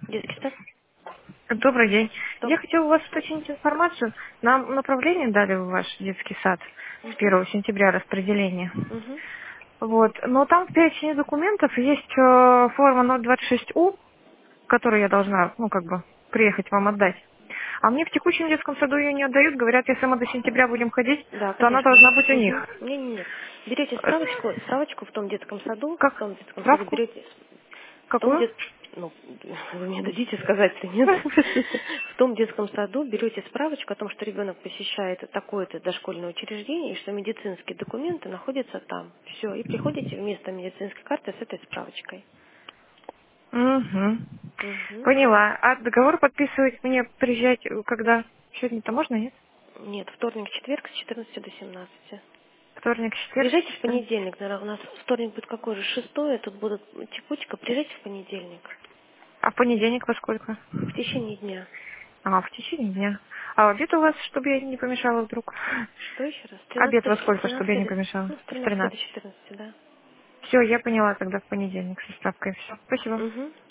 Детский сад? Добрый день. Я Добрый. хотела у вас уточнить информацию. Нам направление дали в ваш детский сад с Угу. 1 сентября распределение. Угу. Вот. Но там в перечне документов есть форма 026У, которую я должна, приехать вам отдать. А мне в текущем детском саду ее не отдают. Говорят, если мы до сентября будем ходить, Да, то она конечно. должна быть у них. Угу. Не-не-не. Берете Э, справочку в том детском саду, в Как? том детском саду Справку? берете, в том Какую? дет... Ну, вы мне дадите сказать-то, нет? В том детском саду берете справочку о том, что ребенок посещает такое-то дошкольное учреждение, и что медицинские документы находятся там. Все, и приходите вместо медицинской карты с этой справочкой. Угу. Угу. Поняла. А договор подписывать мне приезжать когда? Сегодня-то можно, нет? Нет, вторник, четверг с 14 до 17. Вторник, четверг, Приезжайте в 14. понедельник, наверное, у нас вторник будет какой же, шестое, тут будут текучка, приезжайте в понедельник, А в понедельник во сколько? в течение дня. А, в течение дня. А обед у вас, чтобы я не помешала вдруг? Что еще раз? Обед 13, во сколько, чтобы я не 13, помешала? ну, с В 13 до 13. 14, да. Все, я поняла тогда в понедельник со справкой. Все. Спасибо. Угу.